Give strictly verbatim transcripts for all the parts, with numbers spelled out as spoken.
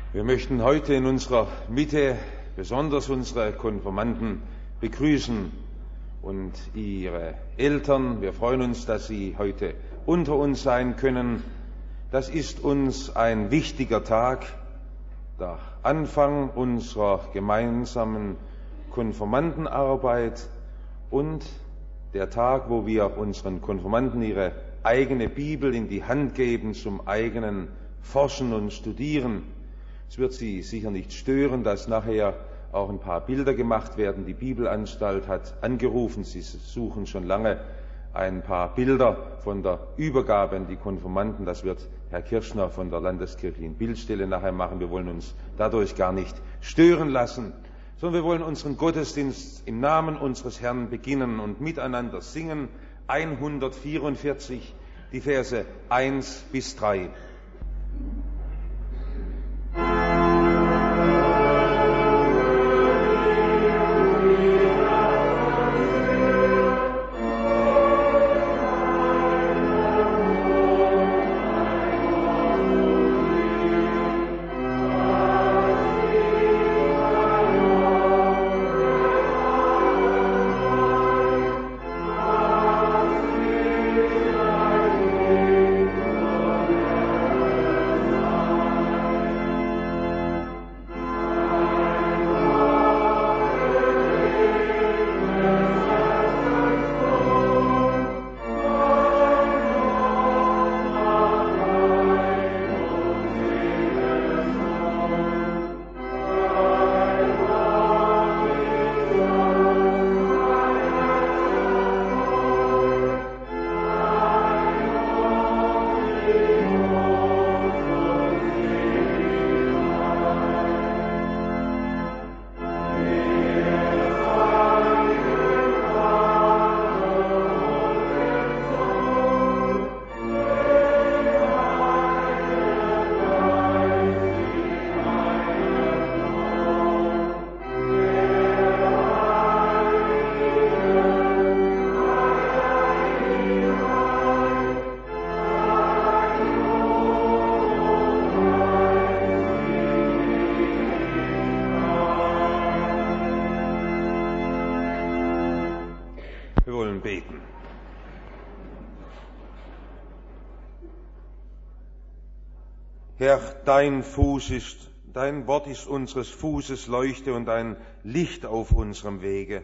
Wir möchten heute in unserer Mitte besonders unsere Konfirmanden begrüßen und ihre Eltern. Wir freuen uns, dass sie heute unter uns sein können. Das ist uns ein wichtiger Tag, der Anfang unserer gemeinsamen Konfirmandenarbeit und der Tag, wo wir unseren Konfirmanden ihre eigene Bibel in die Hand geben zum eigenen Forschen und Studieren. Es wird Sie sicher nicht stören, dass nachher auch ein paar Bilder gemacht werden. Die Bibelanstalt hat angerufen, sie suchen schon lange ein paar Bilder von der Übergabe an die Konfirmanden. Das wird Herr Kirschner von der Landeskirchlichen Bildstelle nachher machen. Wir wollen uns dadurch gar nicht stören lassen, sondern wir wollen unseren Gottesdienst im Namen unseres Herrn beginnen und miteinander singen. hundertvierundvierzig, die Verse eins bis drei. Herr, dein Fuß ist, dein Wort ist unseres Fußes Leuchte und ein Licht auf unserem Wege.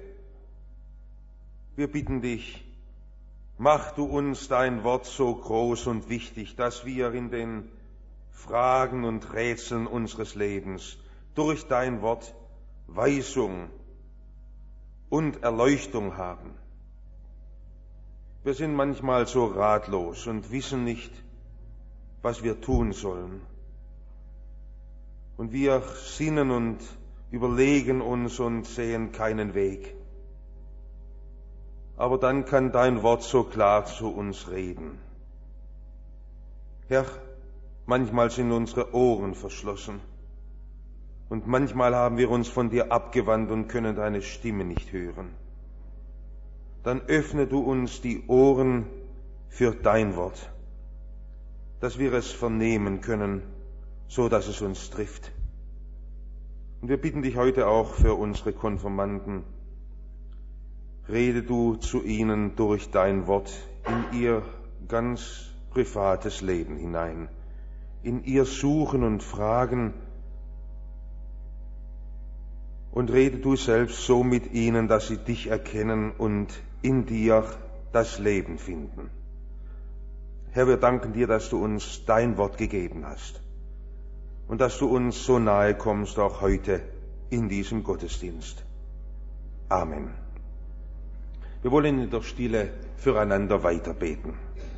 Wir bitten dich, mach du uns dein Wort so groß und wichtig, dass wir in den Fragen und Rätseln unseres Lebens durch dein Wort Weisung und Erleuchtung haben. Wir sind manchmal so ratlos und wissen nicht, was wir tun sollen. Und wir sinnen und überlegen uns und sehen keinen Weg. Aber dann kann dein Wort so klar zu uns reden. Herr, manchmal sind unsere Ohren verschlossen und manchmal haben wir uns von dir abgewandt und können deine Stimme nicht hören. Dann öffne du uns die Ohren für dein Wort, dass wir es vernehmen können, so dass es uns trifft. Und wir bitten dich heute auch für unsere Konfirmanden. Rede du zu ihnen durch dein Wort in ihr ganz privates Leben hinein, in ihr Suchen und Fragen. Und rede du selbst so mit ihnen, dass sie dich erkennen und in dir das Leben finden. Herr, wir danken dir, dass du uns dein Wort gegeben hast und dass du uns so nahe kommst, auch heute in diesem Gottesdienst. Amen. Wir wollen in der Stille füreinander weiterbeten.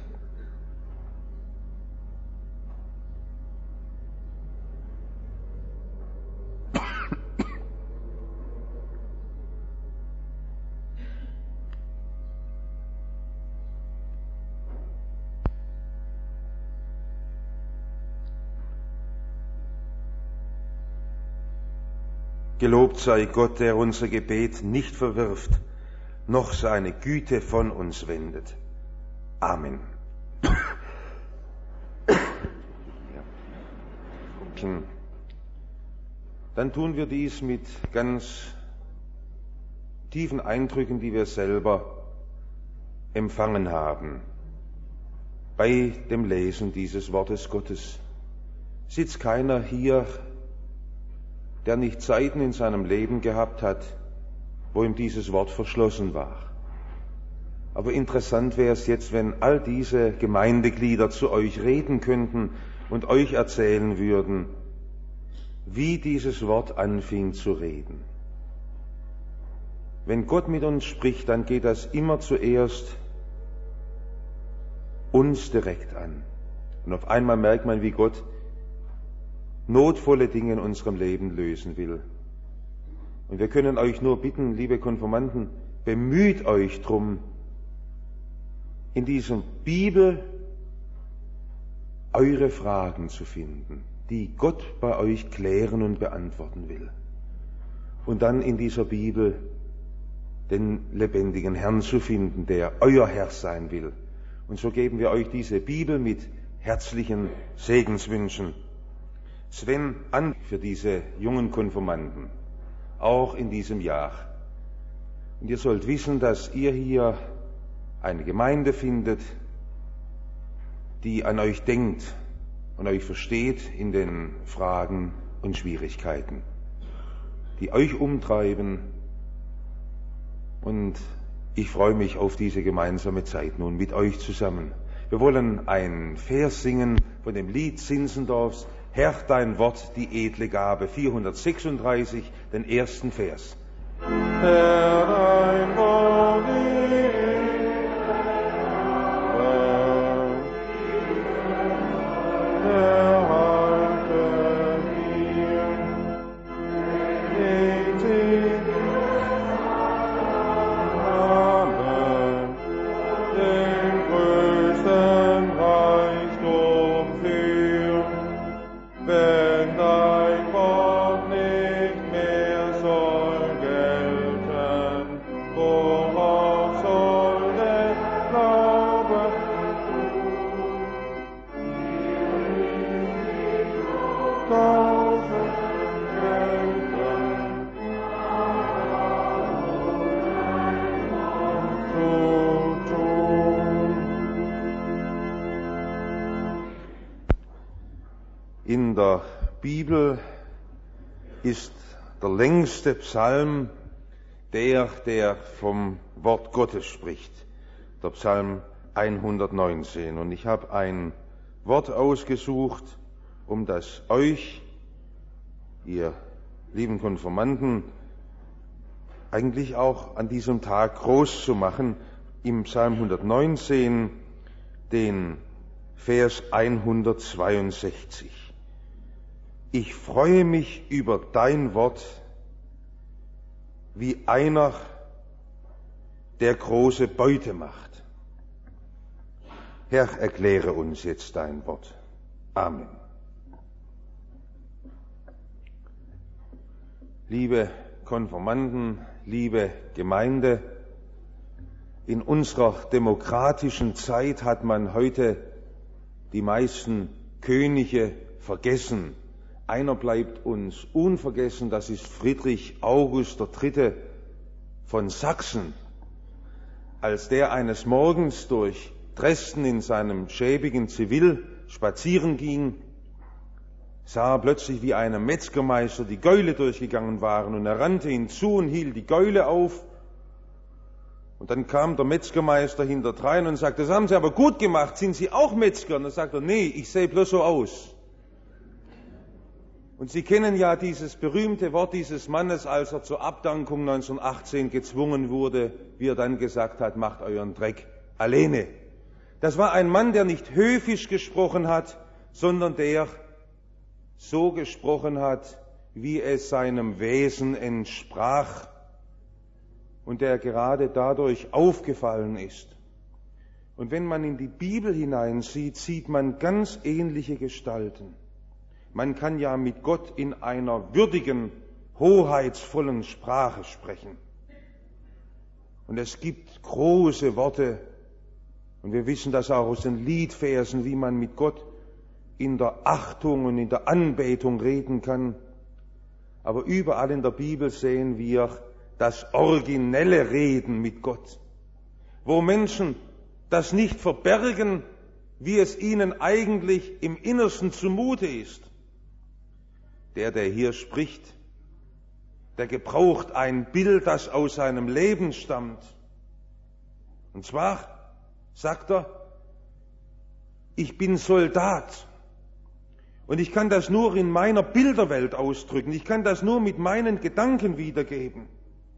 Gelobt sei Gott, der unser Gebet nicht verwirft, noch seine Güte von uns wendet. Amen. dann tun wir dies mit ganz tiefen Eindrücken, die wir selber empfangen haben bei dem Lesen dieses Wortes Gottes. Sitzt keiner hier, der nicht Zeiten in seinem Leben gehabt hat, wo ihm dieses Wort verschlossen war. Aber interessant wäre es jetzt, wenn all diese Gemeindeglieder zu euch reden könnten und euch erzählen würden, wie dieses Wort anfing zu reden. Wenn Gott mit uns spricht, dann geht das immer zuerst uns direkt an. Und auf einmal merkt man, wie Gott notvolle Dinge in unserem Leben lösen will. Und wir können euch nur bitten, liebe Konfirmanden, bemüht euch drum, in dieser Bibel eure Fragen zu finden, die Gott bei euch klären und beantworten will. Und dann in dieser Bibel den lebendigen Herrn zu finden, der euer Herr sein will. Und so geben wir euch diese Bibel mit herzlichen Segenswünschen. Sven, an für diese jungen Konfirmanden, auch in diesem Jahr. Und ihr sollt wissen, dass ihr hier eine Gemeinde findet, die an euch denkt und euch versteht in den Fragen und Schwierigkeiten, die euch umtreiben. Und ich freue mich auf diese gemeinsame Zeit nun mit euch zusammen. Wir wollen ein Vers singen von dem Lied Zinzendorfs, Herr, dein Wort, die edle Gabe, vierhundertsechsunddreißig, den ersten Vers. Herr, dein Wort, die In der Bibel ist der längste Psalm der, der vom Wort Gottes spricht, der Psalm hundertneunzehn. Und ich habe ein Wort ausgesucht, um das euch, ihr lieben Konfirmanden, eigentlich auch an diesem Tag groß zu machen, im Psalm hundertneunzehn, den Vers hundertzweiundsechzig. Ich freue mich über dein Wort wie einer, der große Beute macht. Herr, erkläre uns jetzt dein Wort. Amen. Liebe Konfirmanden, liebe Gemeinde, in unserer demokratischen Zeit hat man heute die meisten Könige vergessen. Einer bleibt uns unvergessen, das ist Friedrich August der Dritte von Sachsen. Als der eines Morgens durch Dresden in seinem schäbigen Zivil spazieren ging, sah er plötzlich, wie einem Metzgermeister die Gäule durchgegangen waren, und er rannte hinzu und hielt die Gäule auf. Und dann kam der Metzgermeister hinterdrein und sagte, das haben Sie aber gut gemacht, sind Sie auch Metzger? Und dann sagt er, nee, ich sehe bloß so aus. Und Sie kennen ja dieses berühmte Wort dieses Mannes, als er zur Abdankung neunzehnhundertachtzehn gezwungen wurde, wie er dann gesagt hat, macht euren Dreck alleine. Das war ein Mann, der nicht höfisch gesprochen hat, sondern der so gesprochen hat, wie es seinem Wesen entsprach und der gerade dadurch aufgefallen ist. Und wenn man in die Bibel hineinsieht, sieht man ganz ähnliche Gestalten. Man kann ja mit Gott in einer würdigen, hoheitsvollen Sprache sprechen. Und es gibt große Worte, und wir wissen das auch aus den Liedversen, wie man mit Gott in der Achtung und in der Anbetung reden kann. Aber überall in der Bibel sehen wir das originelle Reden mit Gott, wo Menschen das nicht verbergen, wie es ihnen eigentlich im Innersten zumute ist. Der, der hier spricht, der gebraucht ein Bild, das aus seinem Leben stammt. Und zwar sagt er, ich bin Soldat. Und ich kann das nur in meiner Bilderwelt ausdrücken. Ich kann das nur mit meinen Gedanken wiedergeben.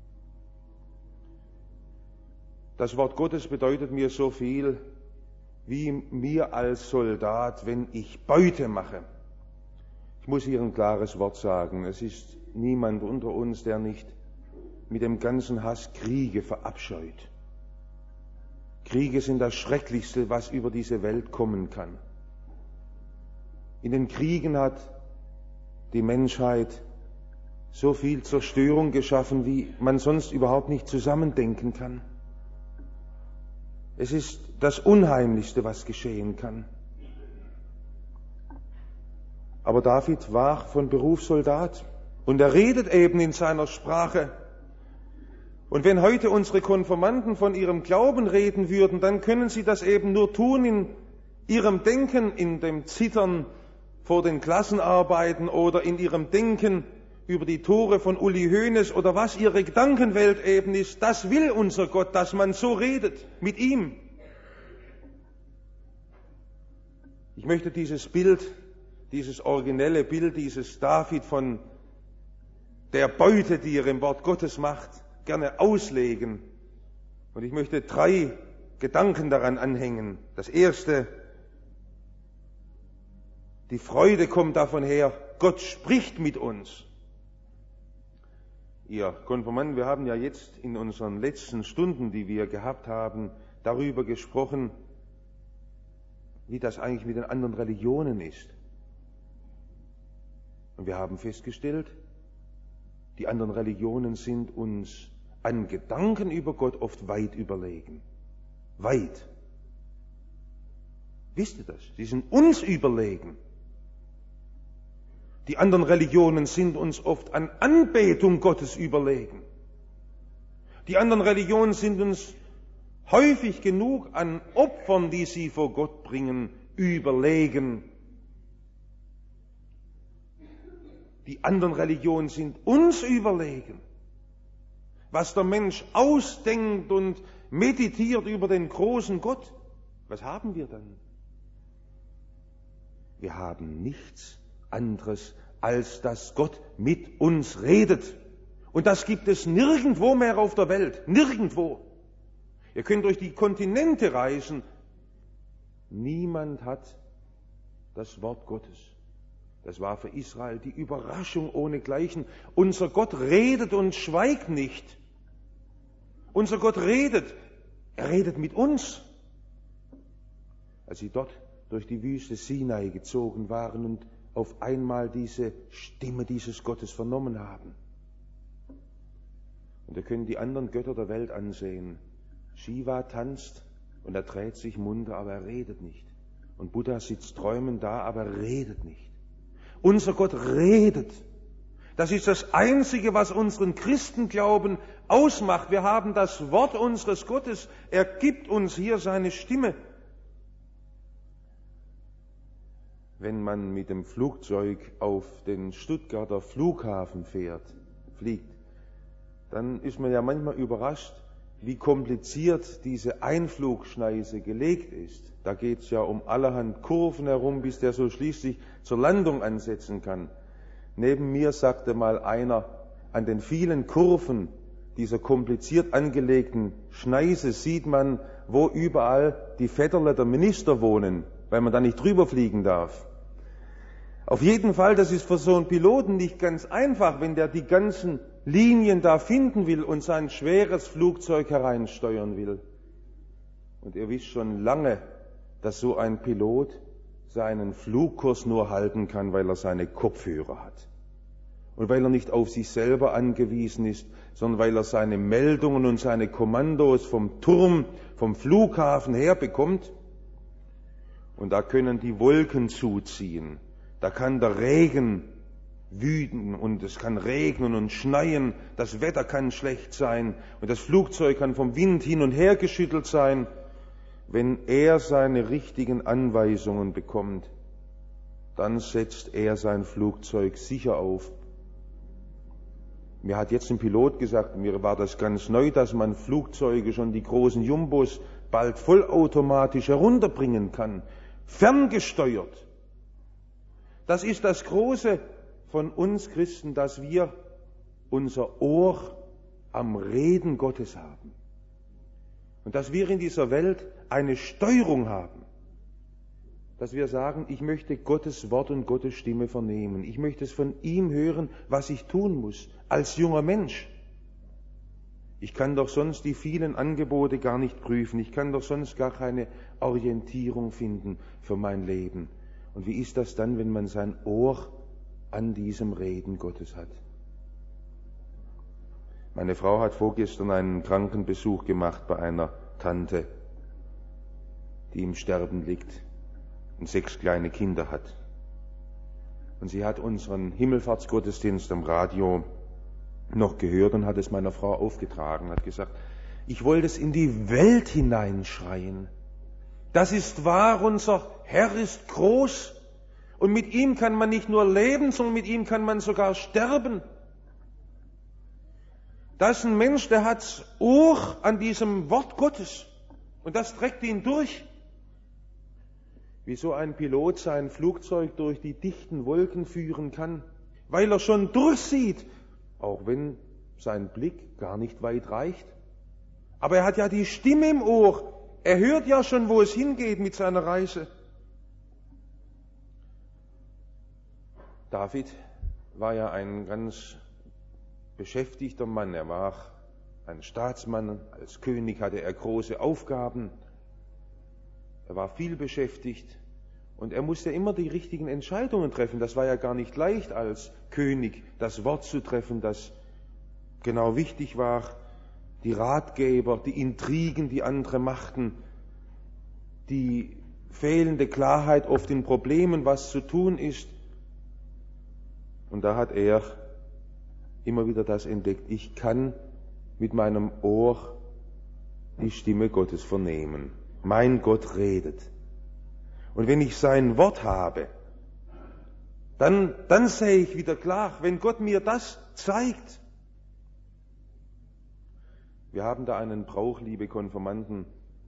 Das Wort Gottes bedeutet mir so viel wie mir als Soldat, wenn ich Beute mache. Ich muss hier ein klares Wort sagen. Es ist niemand unter uns, der nicht mit dem ganzen Hass Kriege verabscheut. Kriege sind das Schrecklichste, was über diese Welt kommen kann. In den Kriegen hat die Menschheit so viel Zerstörung geschaffen, wie man sonst überhaupt nicht zusammendenken kann. Es ist das Unheimlichste, was geschehen kann. Aber David war von Beruf Soldat und er redet eben in seiner Sprache. Und wenn heute unsere Konfirmanden von ihrem Glauben reden würden, dann können sie das eben nur tun in ihrem Denken, in dem Zittern vor den Klassenarbeiten oder in ihrem Denken über die Tore von Uli Hoeneß oder was ihre Gedankenwelt eben ist. Das will unser Gott, dass man so redet mit ihm. Ich möchte dieses Bild, dieses originelle Bild, dieses David von der Beute, die er im Wort Gottes macht, gerne auslegen. Und ich möchte drei Gedanken daran anhängen. Das erste: Die Freude kommt davon her, Gott spricht mit uns. Ihr Konfirmanden, wir haben ja jetzt in unseren letzten Stunden, die wir gehabt haben, darüber gesprochen, wie das eigentlich mit den anderen Religionen ist. Und wir haben festgestellt, die anderen Religionen sind uns an Gedanken über Gott oft weit überlegen. Weit. Wisst ihr das? Sie sind uns überlegen. Die anderen Religionen sind uns oft an Anbetung Gottes überlegen. Die anderen Religionen sind uns häufig genug an Opfern, die sie vor Gott bringen, überlegen. Die anderen Religionen sind uns überlegen. Was der Mensch ausdenkt und meditiert über den großen Gott, was haben wir dann? Wir haben nichts anderes, als dass Gott mit uns redet. Und das gibt es nirgendwo mehr auf der Welt. Nirgendwo. Ihr könnt durch die Kontinente reisen. Niemand hat das Wort Gottes. Das war für Israel die Überraschung ohnegleichen. Unser Gott redet und schweigt nicht. Unser Gott redet. Er redet mit uns. Als sie dort durch die Wüste Sinai gezogen waren und auf einmal diese Stimme dieses Gottes vernommen haben. Und ihr könnt die anderen Götter der Welt ansehen. Shiva tanzt und er dreht sich munter, aber er redet nicht. Und Buddha sitzt träumend da, aber er redet nicht. Unser Gott redet. Das ist das Einzige, was unseren Christenglauben ausmacht. Wir haben das Wort unseres Gottes. Er gibt uns hier seine Stimme. Wenn man mit dem Flugzeug auf den Stuttgarter Flughafen fährt, fliegt, dann ist man ja manchmal überrascht, wie kompliziert diese Einflugschneise gelegt ist. Da geht es ja um allerhand Kurven herum, bis der so schließlich zur Landung ansetzen kann. Neben mir sagte mal einer, an den vielen Kurven dieser kompliziert angelegten Schneise sieht man, wo überall die Vetterle der Minister wohnen, weil man da nicht drüber fliegen darf. Auf jeden Fall, das ist für so einen Piloten nicht ganz einfach, wenn der die ganzen Linien da finden will und sein schweres Flugzeug hereinsteuern will. Und ihr wisst schon lange, dass so ein Pilot seinen Flugkurs nur halten kann, weil er seine Kopfhörer hat. Und weil er nicht auf sich selber angewiesen ist, sondern weil er seine Meldungen und seine Kommandos vom Turm, vom Flughafen her bekommt. Und da können die Wolken zuziehen. Da kann der Regen wüten und es kann regnen und schneien, das Wetter kann schlecht sein und das Flugzeug kann vom Wind hin und her geschüttelt sein. Wenn er seine richtigen Anweisungen bekommt, dann setzt er sein Flugzeug sicher auf. Mir hat jetzt ein Pilot gesagt, mir war das ganz neu, dass man Flugzeuge, schon die großen Jumbos, bald vollautomatisch herunterbringen kann, ferngesteuert. Das ist das Große von uns Christen, dass wir unser Ohr am Reden Gottes haben. Und dass wir in dieser Welt eine Steuerung haben. Dass wir sagen, ich möchte Gottes Wort und Gottes Stimme vernehmen. Ich möchte es von ihm hören, was ich tun muss, als junger Mensch. Ich kann doch sonst die vielen Angebote gar nicht prüfen. Ich kann doch sonst gar keine Orientierung finden für mein Leben. Und wie ist das dann, wenn man sein Ohr an diesem Reden Gottes hat? Meine Frau hat vorgestern einen Krankenbesuch gemacht bei einer Tante, die im Sterben liegt und sechs kleine Kinder hat. Und sie hat unseren Himmelfahrtsgottesdienst am Radio noch gehört und hat es meiner Frau aufgetragen, hat gesagt, ich wollte es in die Welt hineinschreien. Das ist wahr, unser Herr ist groß und mit ihm kann man nicht nur leben, sondern mit ihm kann man sogar sterben. Das ist ein Mensch, der hat Ohr an diesem Wort Gottes und das trägt ihn durch. Wie so ein Pilot sein Flugzeug durch die dichten Wolken führen kann, weil er schon durchsieht, auch wenn sein Blick gar nicht weit reicht. Aber er hat ja die Stimme im Ohr. Er hört ja schon, wo es hingeht mit seiner Reise. David war ja ein ganz beschäftigter Mann. Er war ein Staatsmann. Als König hatte er große Aufgaben. Er war viel beschäftigt. Und er musste immer die richtigen Entscheidungen treffen. Das war ja gar nicht leicht als König, das Wort zu treffen, das genau wichtig war. Die Ratgeber, die Intrigen, die andere machten, die fehlende Klarheit oft in Problemen, was zu tun ist. Und da hat er immer wieder das entdeckt, ich kann mit meinem Ohr die Stimme Gottes vernehmen. Mein Gott redet. Und wenn ich sein Wort habe, dann, dann sehe ich wieder klar, wenn Gott mir das zeigt. Wir haben da einen Brauch, liebe Konfirmanden,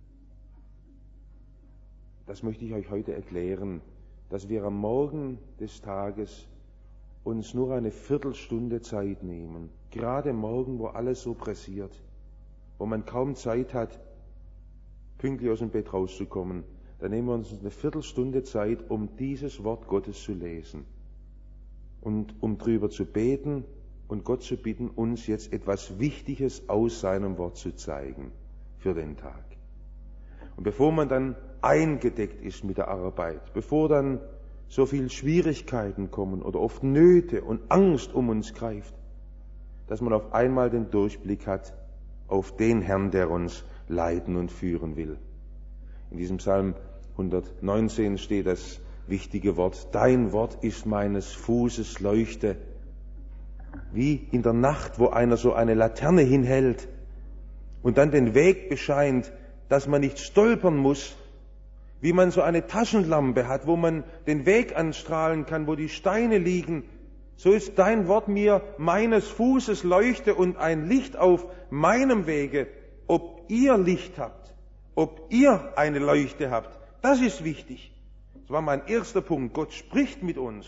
das möchte ich euch heute erklären, dass wir am Morgen des Tages uns nur eine Viertelstunde Zeit nehmen, gerade morgen, wo alles so pressiert, wo man kaum Zeit hat, pünktlich aus dem Bett rauszukommen. Dann nehmen wir uns eine Viertelstunde Zeit, um dieses Wort Gottes zu lesen und um drüber zu beten und Gott zu bitten, uns jetzt etwas Wichtiges aus seinem Wort zu zeigen für den Tag. Und bevor man dann eingedeckt ist mit der Arbeit, bevor dann so viel Schwierigkeiten kommen oder oft Nöte und Angst um uns greift, dass man auf einmal den Durchblick hat auf den Herrn, der uns leiten und führen will. In diesem Psalm hundertneunzehn steht das wichtige Wort, dein Wort ist meines Fußes Leuchte. Wie in der Nacht, wo einer so eine Laterne hinhält und dann den Weg bescheint, dass man nicht stolpern muss, wie man so eine Taschenlampe hat, wo man den Weg anstrahlen kann, wo die Steine liegen, so ist dein Wort mir meines Fußes Leuchte und ein Licht auf meinem Wege. Ob ihr Licht habt, ob ihr eine Leuchte habt, das ist wichtig. Das war mein erster Punkt. Gott spricht mit uns.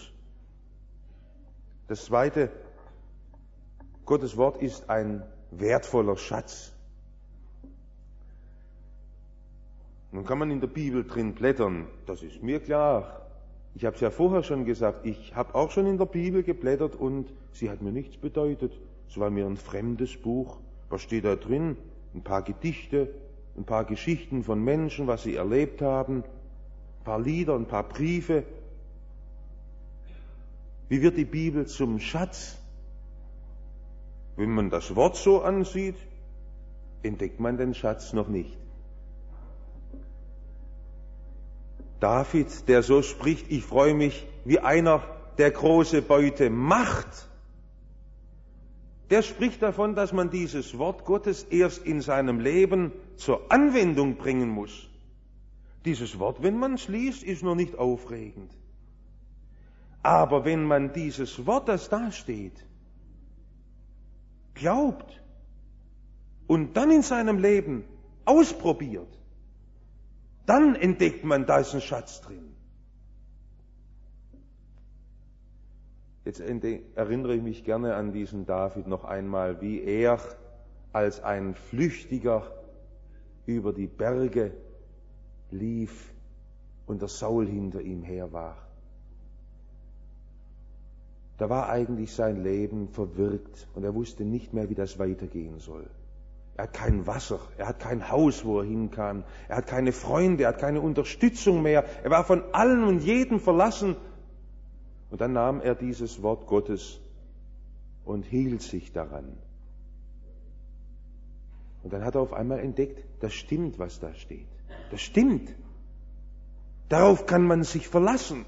Das zweite, Gottes Wort ist ein wertvoller Schatz. Nun kann man in der Bibel drin blättern, das ist mir klar. Ich habe es ja vorher schon gesagt, ich habe auch schon in der Bibel geblättert und sie hat mir nichts bedeutet. Es war mir ein fremdes Buch. Was steht da drin? Ein paar Gedichte, ein paar Geschichten von Menschen, was sie erlebt haben, ein paar Lieder, ein paar Briefe. Wie wird die Bibel zum Schatz? Wenn man das Wort so ansieht, entdeckt man den Schatz noch nicht. David, der so spricht, ich freue mich wie einer, der große Beute macht, der spricht davon, dass man dieses Wort Gottes erst in seinem Leben zur Anwendung bringen muss. Dieses Wort, wenn man es liest, ist noch nicht aufregend. Aber wenn man dieses Wort, das da steht, glaubt und dann in seinem Leben ausprobiert, dann entdeckt man, da ist ein Schatz drin. Jetzt erinnere ich mich gerne an diesen David noch einmal, wie er als ein Flüchtiger über die Berge lief und der Saul hinter ihm her war. Da war eigentlich sein Leben verwirrt und er wusste nicht mehr, wie das weitergehen soll. Er hat kein Wasser, er hat kein Haus, wo er hin kann, er hat keine Freunde, er hat keine Unterstützung mehr, er war von allen und jedem verlassen. Und dann nahm er dieses Wort Gottes und hielt sich daran. Und dann hat er auf einmal entdeckt, das stimmt, was da steht. Das stimmt. Darauf kann man sich verlassen.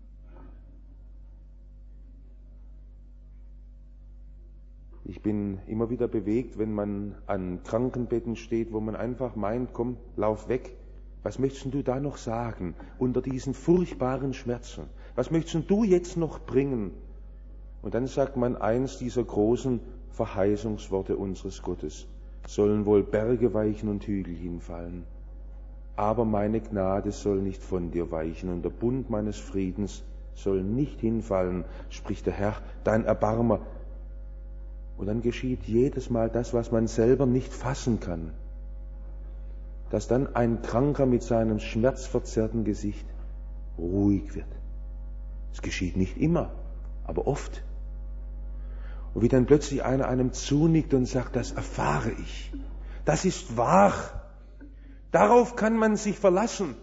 Ich bin immer wieder bewegt, wenn man an Krankenbetten steht, wo man einfach meint, komm, lauf weg. Was möchtest du da noch sagen unter diesen furchtbaren Schmerzen? Was möchtest du jetzt noch bringen? Und dann sagt man eins dieser großen Verheißungsworte unseres Gottes. Sollen wohl Berge weichen und Hügel hinfallen. Aber meine Gnade soll nicht von dir weichen und der Bund meines Friedens soll nicht hinfallen, spricht der Herr, dein Erbarmer. Und dann geschieht jedes Mal das, was man selber nicht fassen kann. Dass dann ein Kranker mit seinem schmerzverzerrten Gesicht ruhig wird. Es geschieht nicht immer, aber oft. Und wie dann plötzlich einer einem zunickt und sagt, das erfahre ich. Das ist wahr. Darauf kann man sich verlassen.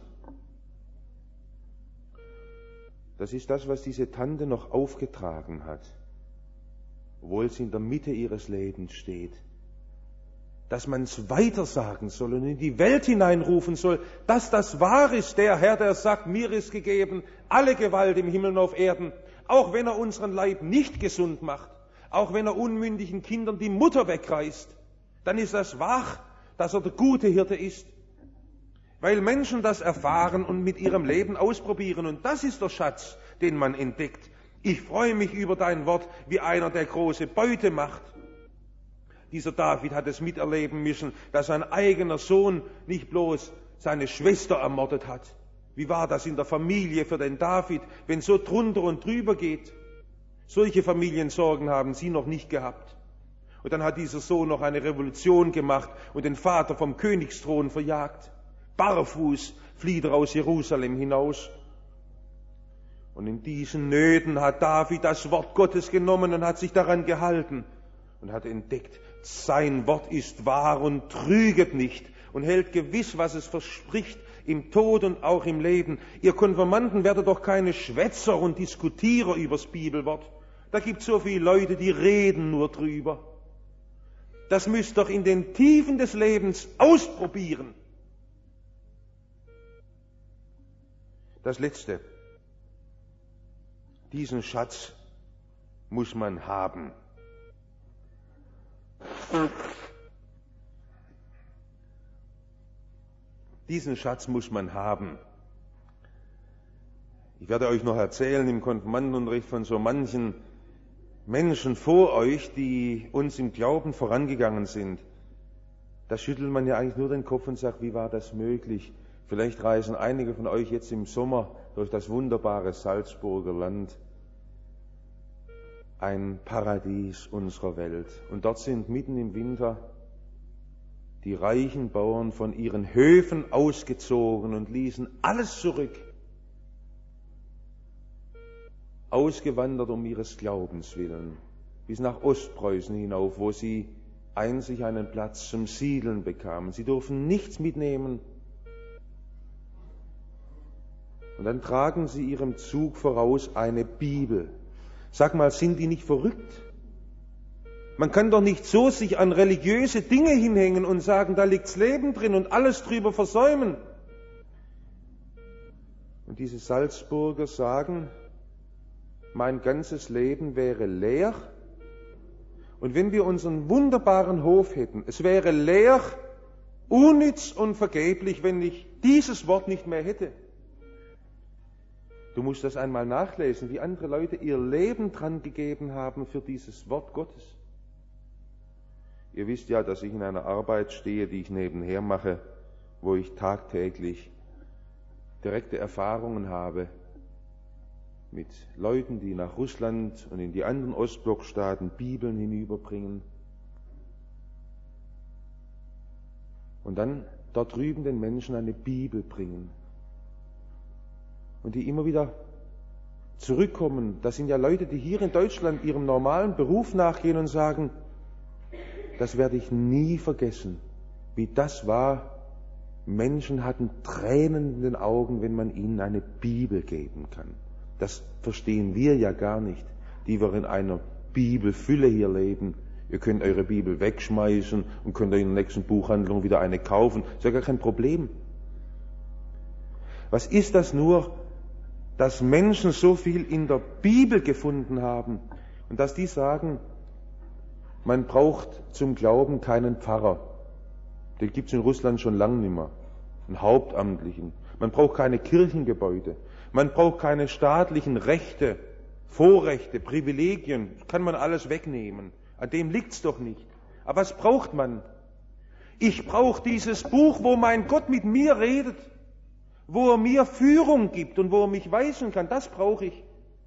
Das ist das, was diese Tante noch aufgetragen hat, obwohl sie in der Mitte ihres Lebens steht. Dass man es weitersagen soll und in die Welt hineinrufen soll, dass das wahr ist, der Herr, der sagt, mir ist gegeben alle Gewalt im Himmel und auf Erden, auch wenn er unseren Leib nicht gesund macht, auch wenn er unmündigen Kindern die Mutter wegreißt, dann ist das wahr, dass er der gute Hirte ist. Weil Menschen das erfahren und mit ihrem Leben ausprobieren. Und das ist der Schatz, den man entdeckt. Ich freue mich über dein Wort, wie einer, der große Beute macht. Dieser David hat es miterleben müssen, dass sein eigener Sohn nicht bloß seine Schwester ermordet hat. Wie war das in der Familie für den David, wenn so drunter und drüber geht? Solche Familiensorgen haben sie noch nicht gehabt. Und dann hat dieser Sohn noch eine Revolution gemacht und den Vater vom Königsthron verjagt. Barfuß flieht er aus Jerusalem hinaus. Und in diesen Nöten hat David das Wort Gottes genommen und hat sich daran gehalten und hat entdeckt, sein Wort ist wahr und trüget nicht und hält gewiss, was es verspricht, im Tod und auch im Leben. Ihr Konfirmanden werdet doch keine Schwätzer und Diskutierer übers Bibelwort. Da gibt es so viele Leute, die reden nur drüber. Das müsst doch in den Tiefen des Lebens ausprobieren. Das Letzte. Diesen Schatz muss man haben. Diesen Schatz muss man haben. Ich werde euch noch erzählen im Konfirmandenunterricht von so manchen Menschen vor euch, die uns im Glauben vorangegangen sind. Da schüttelt man ja eigentlich nur den Kopf und sagt, wie war das möglich? Vielleicht reisen einige von euch jetzt im Sommer durch das wunderbare Salzburger Land. Ein Paradies unserer Welt. Und dort sind mitten im Winter die reichen Bauern von ihren Höfen ausgezogen und ließen alles zurück. Ausgewandert um ihres Glaubens willen, bis nach Ostpreußen hinauf, wo sie einzig einen Platz zum Siedeln bekamen. Sie durften nichts mitnehmen. Und dann tragen sie ihrem Zug voraus eine Bibel. Sag mal, sind die nicht verrückt? Man kann doch nicht so sich an religiöse Dinge hinhängen und sagen, da liegt's Leben drin und alles drüber versäumen. Und diese Salzburger sagen, mein ganzes Leben wäre leer. Und wenn wir unseren wunderbaren Hof hätten, es wäre leer, unnütz und vergeblich, wenn ich dieses Wort nicht mehr hätte. Du musst das einmal nachlesen, wie andere Leute ihr Leben dran gegeben haben für dieses Wort Gottes. Ihr wisst ja, dass ich in einer Arbeit stehe, die ich nebenher mache, wo ich tagtäglich direkte Erfahrungen habe mit Leuten, die nach Russland und in die anderen Ostblockstaaten Bibeln hinüberbringen. Und dann dort drüben den Menschen eine Bibel bringen. Und die immer wieder zurückkommen. Das sind ja Leute, die hier in Deutschland ihrem normalen Beruf nachgehen und sagen, das werde ich nie vergessen, wie das war. Menschen hatten Tränen in den Augen, wenn man ihnen eine Bibel geben kann. Das verstehen wir ja gar nicht, die wir in einer Bibelfülle hier leben. Ihr könnt eure Bibel wegschmeißen und könnt euch in der nächsten Buchhandlung wieder eine kaufen. Das ist ja gar kein Problem. Was ist das nur, dass Menschen so viel in der Bibel gefunden haben und dass die sagen, man braucht zum Glauben keinen Pfarrer. Den gibt es in Russland schon lange nicht mehr. Einen Hauptamtlichen. Man braucht keine Kirchengebäude. Man braucht keine staatlichen Rechte, Vorrechte, Privilegien. Das kann man alles wegnehmen. An dem liegt's doch nicht. Aber was braucht man? Ich brauche dieses Buch, wo mein Gott mit mir redet, wo er mir Führung gibt und wo er mich weisen kann. Das brauche ich.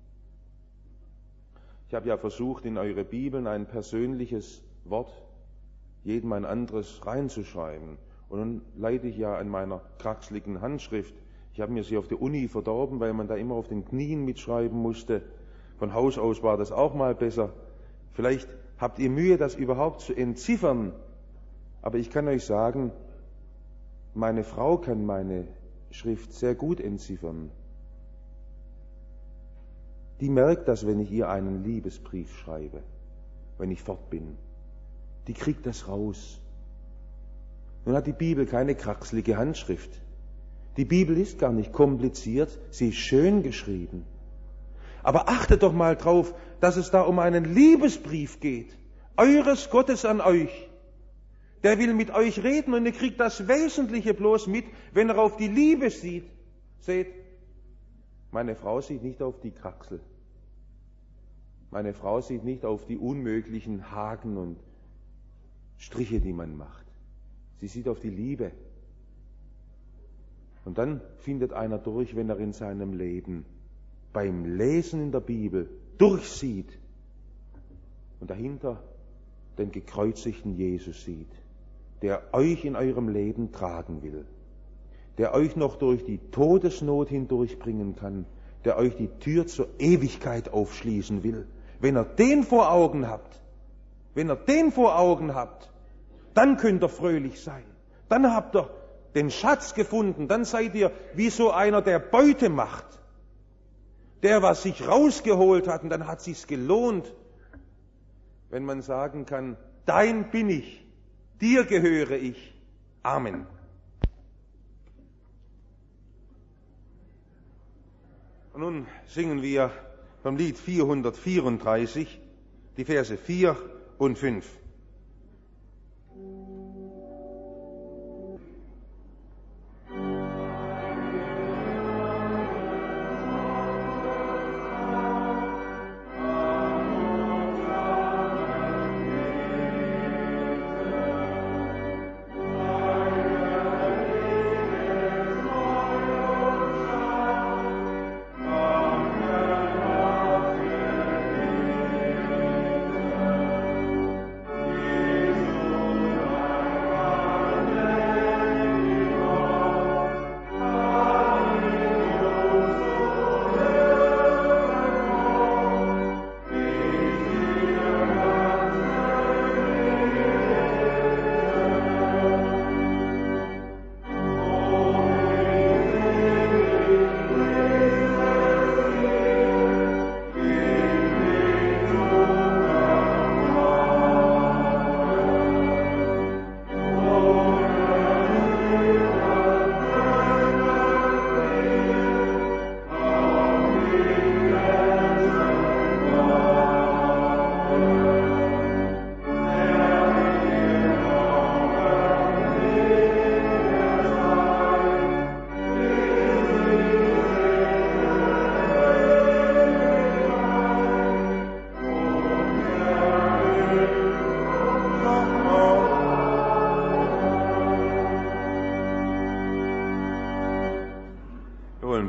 Ich habe ja versucht, in eure Bibeln ein persönliches Wort, jedem ein anderes reinzuschreiben. Und nun leide ich ja an meiner kraxeligen Handschrift. Ich habe mir sie auf der Uni verdorben, weil man da immer auf den Knien mitschreiben musste. Von Haus aus war das auch mal besser. Vielleicht habt ihr Mühe, das überhaupt zu entziffern. Aber ich kann euch sagen, meine Frau kann meine Schrift sehr gut entziffern. Die merkt das, wenn ich ihr einen Liebesbrief schreibe, wenn ich fort bin. Die kriegt das raus. Nun hat die Bibel keine kraxelige Handschrift. Die Bibel ist gar nicht kompliziert, sie ist schön geschrieben. Aber achtet doch mal drauf, dass es da um einen Liebesbrief geht, eures Gottes an euch. Der will mit euch reden und ihr kriegt das Wesentliche bloß mit, wenn er auf die Liebe sieht. Seht, meine Frau sieht nicht auf die Kraxel. Meine Frau sieht nicht auf die unmöglichen Haken und Striche, die man macht. Sie sieht auf die Liebe. Und dann findet einer durch, wenn er in seinem Leben beim Lesen in der Bibel durchsieht und dahinter den gekreuzigten Jesus sieht, der euch in eurem Leben tragen will, der euch noch durch die Todesnot hindurchbringen kann, der euch die Tür zur Ewigkeit aufschließen will. Wenn ihr den vor Augen habt, wenn ihr den vor Augen habt, dann könnt ihr fröhlich sein. Dann habt ihr den Schatz gefunden. Dann seid ihr wie so einer, der Beute macht. Der, was sich rausgeholt hat, und dann hat sich's gelohnt. Wenn man sagen kann, dein bin ich, dir gehöre ich. Amen. Und nun singen wir vom Lied vierhundertvierunddreißig die Verse vier und fünf.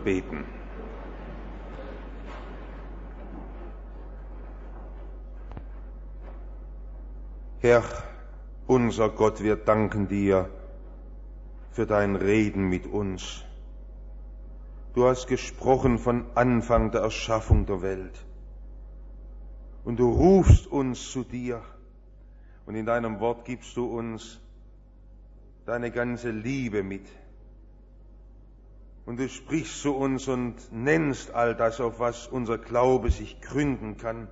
beten. Herr, unser Gott, wir danken dir für dein Reden mit uns. Du hast gesprochen von Anfang der Erschaffung der Welt. Und du rufst uns zu dir. Und in deinem Wort gibst du uns deine ganze Liebe mit. Und du sprichst zu uns und nennst all das, auf was unser Glaube sich gründen kann.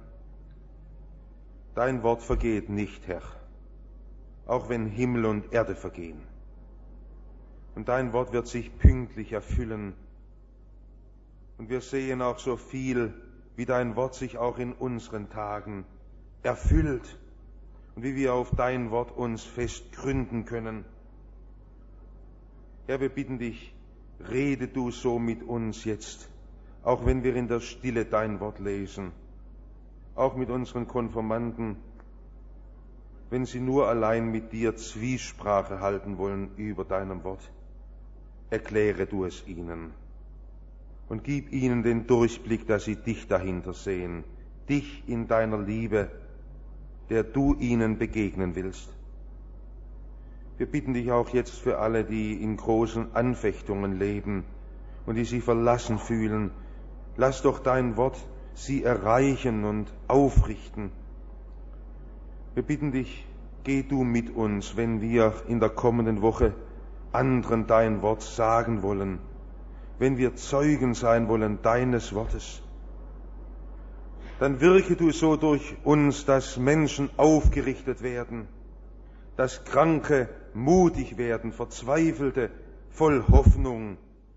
Dein Wort vergeht nicht, Herr, auch wenn Himmel und Erde vergehen. Und dein Wort wird sich pünktlich erfüllen. Und wir sehen auch so viel, wie dein Wort sich auch in unseren Tagen erfüllt und wie wir auf dein Wort uns fest gründen können. Herr, wir bitten dich, rede du so mit uns jetzt, auch wenn wir in der Stille dein Wort lesen, auch mit unseren Konfirmanden, wenn sie nur allein mit dir Zwiesprache halten wollen über deinem Wort. Erkläre du es ihnen und gib ihnen den Durchblick, dass sie dich dahinter sehen, dich in deiner Liebe, der du ihnen begegnen willst. Wir bitten dich auch jetzt für alle, die in großen Anfechtungen leben und die sich verlassen fühlen, lass doch dein Wort sie erreichen und aufrichten. Wir bitten dich, geh du mit uns, wenn wir in der kommenden Woche anderen dein Wort sagen wollen, wenn wir Zeugen sein wollen deines Wortes. Dann wirke du so durch uns, dass Menschen aufgerichtet werden, dass Kranke mutig werden, Verzweifelte voll Hoffnung.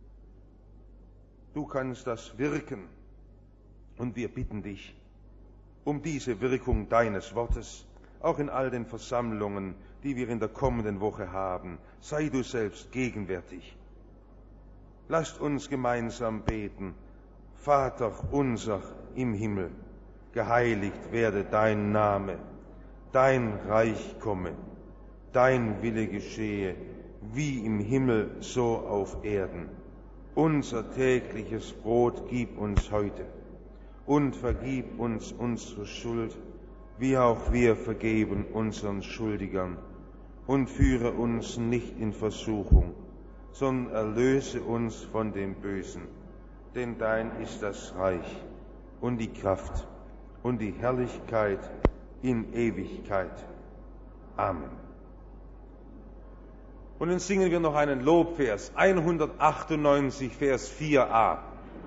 Du kannst das wirken. Und wir bitten dich um diese Wirkung deines Wortes, auch in all den Versammlungen, die wir in der kommenden Woche haben. Sei du selbst gegenwärtig. Lasst uns gemeinsam beten. Vater unser im Himmel, geheiligt werde dein Name, dein Reich komme, dein Wille geschehe, wie im Himmel so auf Erden. Unser tägliches Brot gib uns heute. Und vergib uns unsere Schuld, wie auch wir vergeben unseren Schuldigern. Und führe uns nicht in Versuchung, sondern erlöse uns von dem Bösen. Denn dein ist das Reich und die Kraft und die Herrlichkeit in Ewigkeit. Amen. Und dann singen wir noch einen Lobvers, hundertachtundneunzig, Vers vier a.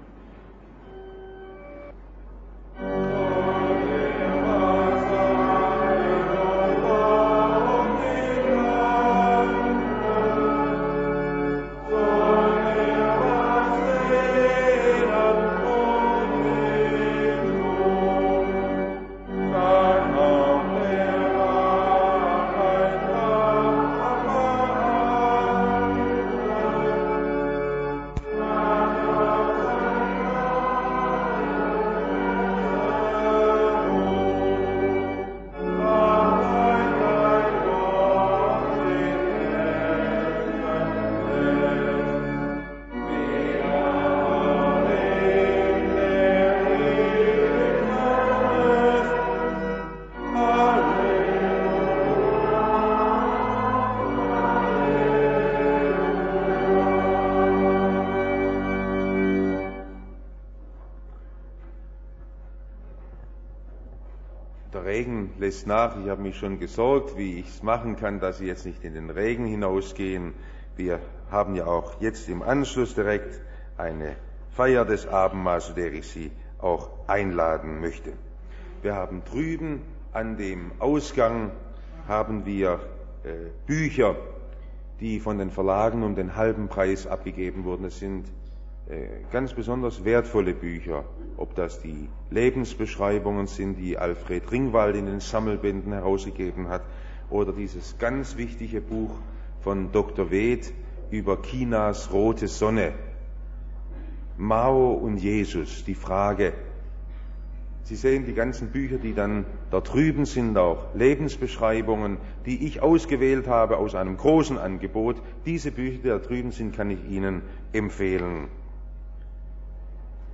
Der Regen lässt nach. Ich habe mich schon gesorgt, wie ich es machen kann, dass Sie jetzt nicht in den Regen hinausgehen. Wir haben ja auch jetzt im Anschluss direkt eine Feier des Abendmahls, zu der ich Sie auch einladen möchte. Wir haben drüben an dem Ausgang haben wir äh, Bücher, die von den Verlagen um den halben Preis abgegeben wurden. Es sind äh, ganz besonders wertvolle Bücher, ob das die Lebensbeschreibungen sind, die Alfred Ringwald in den Sammelbänden herausgegeben hat, oder dieses ganz wichtige Buch von Doktor Weth über Chinas rote Sonne. Mao und Jesus, die Frage. Sie sehen die ganzen Bücher, die dann da drüben sind, auch Lebensbeschreibungen, die ich ausgewählt habe aus einem großen Angebot. Diese Bücher, die da drüben sind, kann ich Ihnen empfehlen.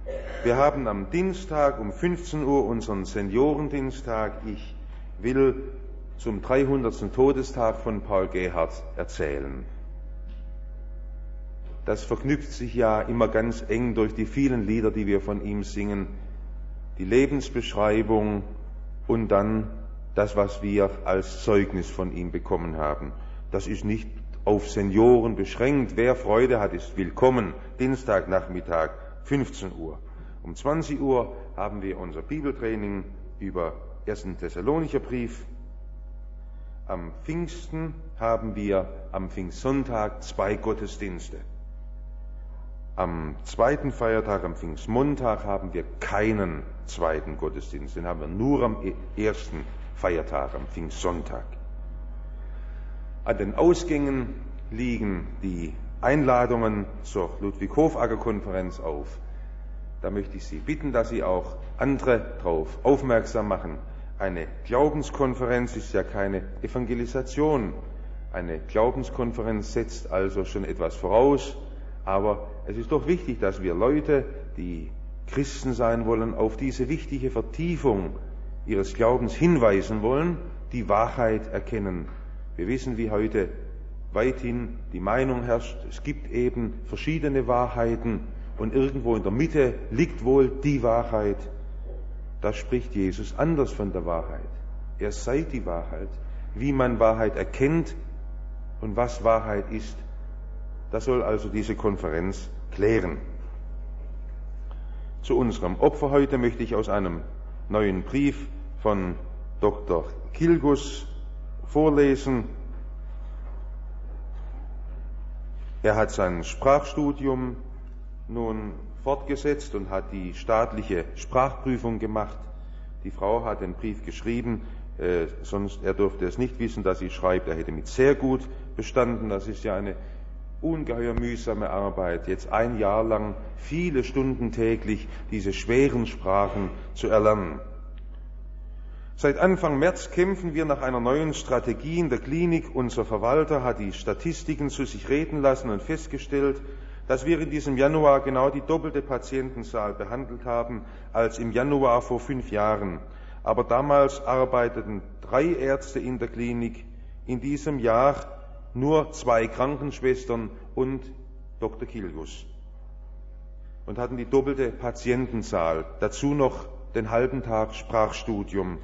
Wir haben am Dienstag um fünfzehn Uhr unseren Seniorendienstag. Ich will zum dreihundertsten Todestag von Paul Gerhardt erzählen. Das verknüpft sich ja immer ganz eng durch die vielen Lieder, die wir von ihm singen, die Lebensbeschreibung und dann das, was wir als Zeugnis von ihm bekommen haben. Das ist nicht auf Senioren beschränkt. Wer Freude hat, ist willkommen. Dienstagnachmittag, fünfzehn Uhr. Um zwanzig Uhr haben wir unser Bibeltraining über ersten Thessalonicher Brief. Am Pfingsten haben wir am Pfingstsonntag zwei Gottesdienste. Am zweiten Feiertag, am Pfingstmontag, haben wir keinen zweiten Gottesdienst. Den haben wir nur am ersten Feiertag, am Pfingstsonntag. An den Ausgängen liegen die Einladungen zur Ludwig-Hofacker-Konferenz auf. Da möchte ich Sie bitten, dass Sie auch andere darauf aufmerksam machen. Eine Glaubenskonferenz ist ja keine Evangelisation. Eine Glaubenskonferenz setzt also schon etwas voraus, aber es ist doch wichtig, dass wir Leute, die Christen sein wollen, auf diese wichtige Vertiefung ihres Glaubens hinweisen wollen, die Wahrheit erkennen. Wir wissen, wie heute weithin die Meinung herrscht, es gibt eben verschiedene Wahrheiten und irgendwo in der Mitte liegt wohl die Wahrheit. Da spricht Jesus anders von der Wahrheit. Er sei die Wahrheit. Wie man Wahrheit erkennt und was Wahrheit ist, das soll also diese Konferenz klären. Zu unserem Opfer heute möchte ich aus einem neuen Brief von Doktor Kilgus vorlesen. Er hat sein Sprachstudium nun fortgesetzt und hat die staatliche Sprachprüfung gemacht. Die Frau hat den Brief geschrieben, äh, sonst er durfte es nicht wissen, dass sie schreibt, er hätte mit sehr gut bestanden. Das ist ja eine ungeheuer mühsame Arbeit, jetzt ein Jahr lang viele Stunden täglich diese schweren Sprachen zu erlernen. Seit Anfang März kämpfen wir nach einer neuen Strategie in der Klinik. Unser Verwalter hat die Statistiken zu sich reden lassen und festgestellt, dass wir in diesem Januar genau die doppelte Patientenzahl behandelt haben als im Januar vor fünf Jahren. Aber damals arbeiteten drei Ärzte in der Klinik, in diesem Jahr nur zwei Krankenschwestern und Doktor Kilgus und hatten die doppelte Patientenzahl, dazu noch den halben Tag Sprachstudium.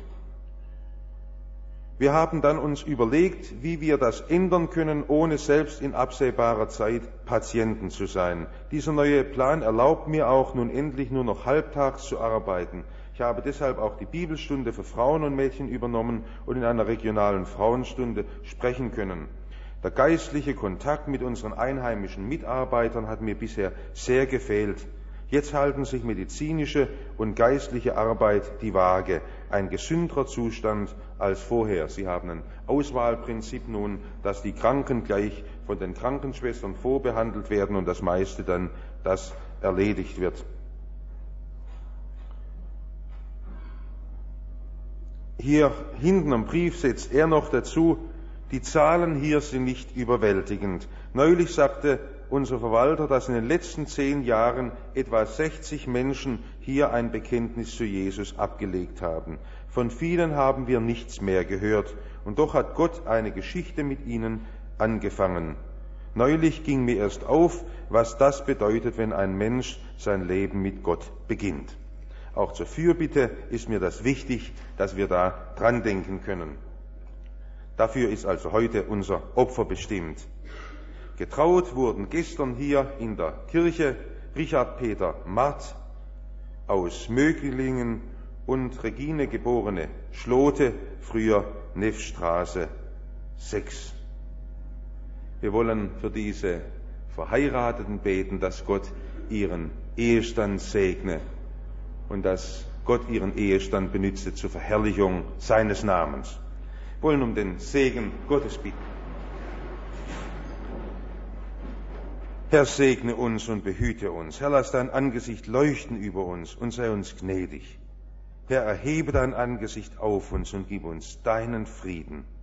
Wir haben dann uns überlegt, wie wir das ändern können, ohne selbst in absehbarer Zeit Patienten zu sein. Dieser neue Plan erlaubt mir auch, nun endlich nur noch halbtags zu arbeiten. Ich habe deshalb auch die Bibelstunde für Frauen und Mädchen übernommen und in einer regionalen Frauenstunde sprechen können. Der geistliche Kontakt mit unseren einheimischen Mitarbeitern hat mir bisher sehr gefehlt. Jetzt halten sich medizinische und geistliche Arbeit die Waage. Ein gesünderer Zustand als vorher. Sie haben ein Auswahlprinzip nun, dass die Kranken gleich von den Krankenschwestern vorbehandelt werden und das meiste dann, das erledigt wird. Hier hinten am Brief setzt er noch dazu, die Zahlen hier sind nicht überwältigend. Neulich sagte unser Verwalter, dass in den letzten zehn Jahren etwa sechzig Menschen hier ein Bekenntnis zu Jesus abgelegt haben. Von vielen haben wir nichts mehr gehört. Und doch hat Gott eine Geschichte mit ihnen angefangen. Neulich ging mir erst auf, was das bedeutet, wenn ein Mensch sein Leben mit Gott beginnt. Auch zur Fürbitte ist mir das wichtig, dass wir da dran denken können. Dafür ist also heute unser Opfer bestimmt. Getraut wurden gestern hier in der Kirche Richard Peter Mart aus Möglingen und Regine geborene Schlote, früher Neffstraße sechs. Wir wollen für diese Verheirateten beten, dass Gott ihren Ehestand segne und dass Gott ihren Ehestand benütze zur Verherrlichung seines Namens. Wir wollen um den Segen Gottes bitten. Herr, segne uns und behüte uns. Herr, lass dein Angesicht leuchten über uns und sei uns gnädig. Herr, erhebe dein Angesicht auf uns und gib uns deinen Frieden.